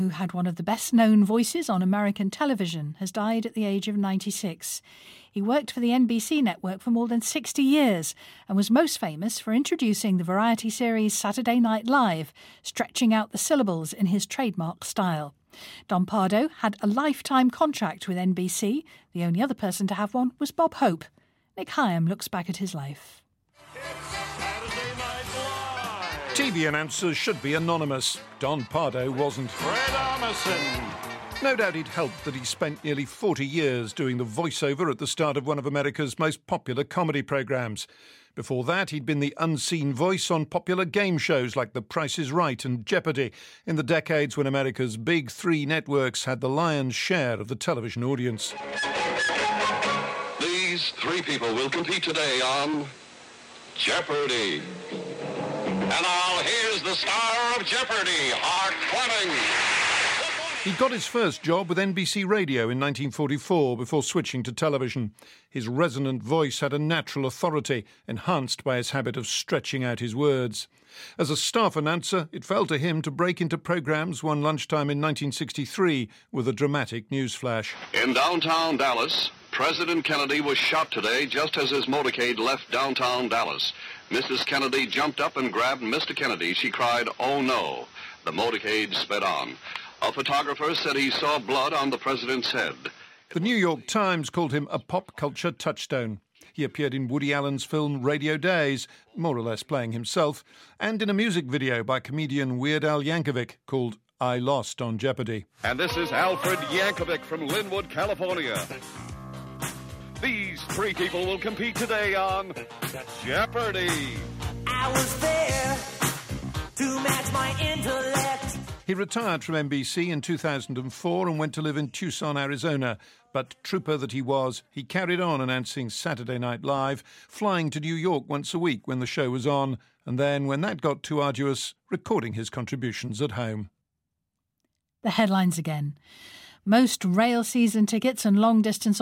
who had one of the best-known voices on American television, has died at the age of 96. He worked for the NBC network for more than 60 years and was most famous for introducing the variety series Saturday Night Live, stretching out the syllables in his trademark style. Don Pardo had a lifetime contract with NBC. The only other person to have one was Bob Hope. Nick Higham looks back at his life. TV announcers should be anonymous. Don Pardo wasn't. Fred Armisen. No doubt it helped that he spent nearly 40 years doing the voiceover at the start of one of America's most popular comedy programmes. Before that, he'd been the unseen voice on popular game shows like The Price is Right and Jeopardy, in the decades when America's big three networks had the lion's share of the television audience. These three people will compete today on Jeopardy! And now here's the star of Jeopardy, Art Fleming. He got his first job with NBC Radio in 1944 before switching to television. His resonant voice had a natural authority, enhanced by his habit of stretching out his words. As a staff announcer, it fell to him to break into programmes one lunchtime in 1963 with a dramatic news flash. In downtown Dallas, President Kennedy was shot today just as his motorcade left downtown Dallas. Mrs. Kennedy jumped up and grabbed Mr. Kennedy. She cried, "Oh no." The motorcade sped on. A photographer said he saw blood on the president's head. The New York Times called him a pop culture touchstone. He appeared in Woody Allen's film Radio Days, more or less playing himself, and in a music video by comedian Weird Al Yankovic called I Lost on Jeopardy! And this is Alfred Yankovic from Linwood, California. These three people will compete today on Jeopardy! I was there to match my intellect. He retired from NBC in 2004 and went to live in Tucson, Arizona. But trooper that he was, he carried on announcing Saturday Night Live, flying to New York once a week when the show was on, and then, when that got too arduous, recording his contributions at home. The headlines again. Most rail season tickets and long-distance